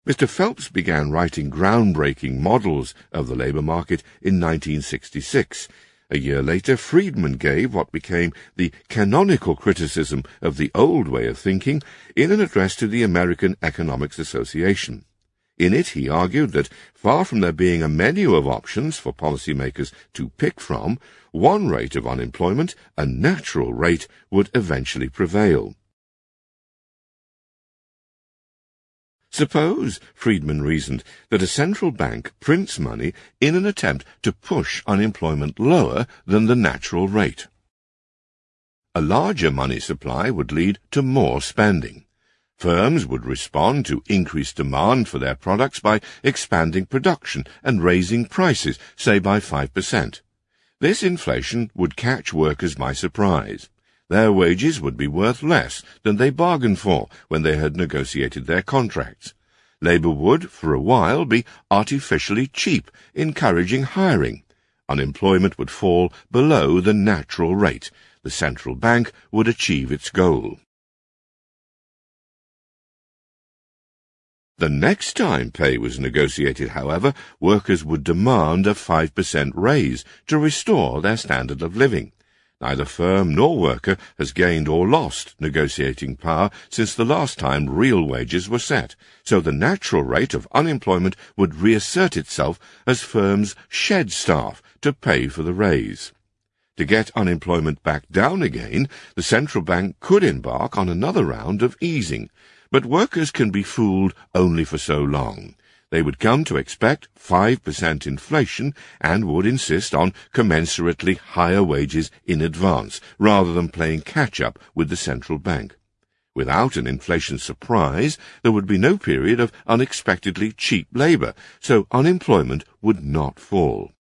Mr. Phelps began writing groundbreaking models of the labour market in 1966. A year later, Friedman gave what became the canonical criticism of the old way of thinking in an address to the American Economics Association. In it, he argued that, far from there being a menu of options for policymakers to pick from, one rate of unemployment, a natural rate, would eventually prevail. Suppose, Friedman reasoned, that a central bank prints money in an attempt to push unemployment lower than the natural rate. A larger money supply would lead to more spending. Firms would respond to increased demand for their products by expanding production and raising prices, say by 5%. This inflation would catch workers by surprise. Their wages would be worth less than they bargained for when they had negotiated their contracts. Labour would, for a while, be artificially cheap, encouraging hiring. Unemployment would fall below the natural rate. The central bank would achieve its goal. The next time pay was negotiated, however, workers would demand a 5% raise to restore their standard of living. Neither firm nor worker has gained or lost negotiating power since the last time real wages were set, so the natural rate of unemployment would reassert itself as firms shed staff to pay for the raise. To get unemployment back down again, the central bank could embark on another round of easing, but workers can be fooled only for so long. They would come to expect 5% inflation and would insist on commensurately higher wages in advance, rather than playing catch-up with the central bank. Without an inflation surprise, there would be no period of unexpectedly cheap labour, so unemployment would not fall.